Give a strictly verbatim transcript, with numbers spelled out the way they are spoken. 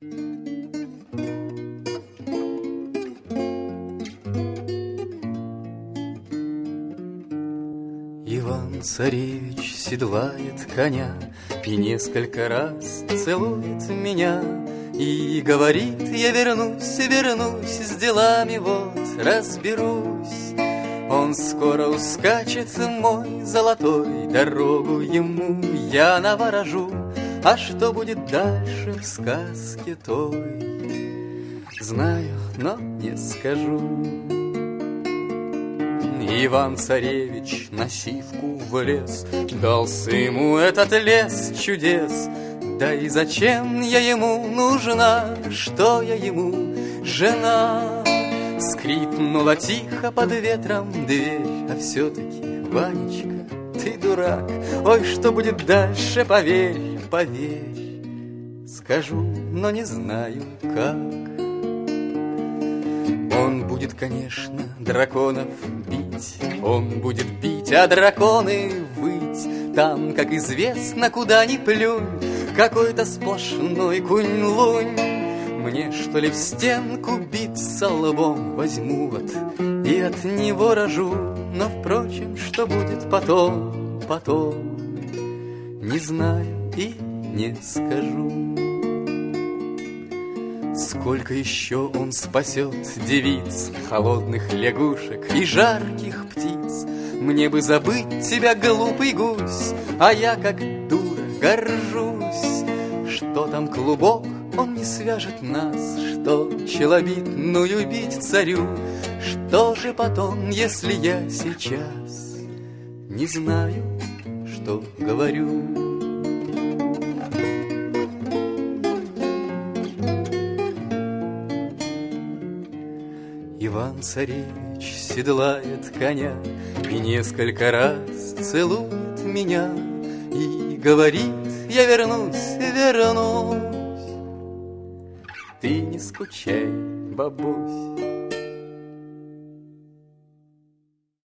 Иван-царевич седлает коня и несколько раз целует меня и говорит: я вернусь, вернусь, с делами вот разберусь. Он скоро ускачет, мой золотой, дорогу ему я наворожу. А что будет дальше в сказке той, знаю, но не скажу. Иван-царевич на сивку влез, дался ему этот лес чудес. Да и зачем я ему нужна, что я ему жена? Скрипнула тихо под ветром дверь, а все-таки, Ванечка, ты дурак. Ой, что будет дальше, поверь, поверь. Скажу, но не знаю как. Он будет, конечно, драконов бить, он будет бить, а драконы выть. Там, как известно, куда ни плюнь, какой-то сплошной кунь-лунь. Мне, что ли, в стенку биться лбом? Возьму вот и от него рожу. Но, впрочем, что будет потом, потом, не знаю и не скажу. Сколько еще он спасет девиц, холодных лягушек и жарких птиц. Мне бы забыть тебя, глупый гусь, а я, как дура, горжусь, что там клубок, он не свяжет нас, что челобитную бить царю. Что же потом, если я сейчас не знаю, что говорю? Иван-царевич седлает коня и несколько раз целует меня и говорит: я вернусь, вернусь. Ты не скучай, бабусь,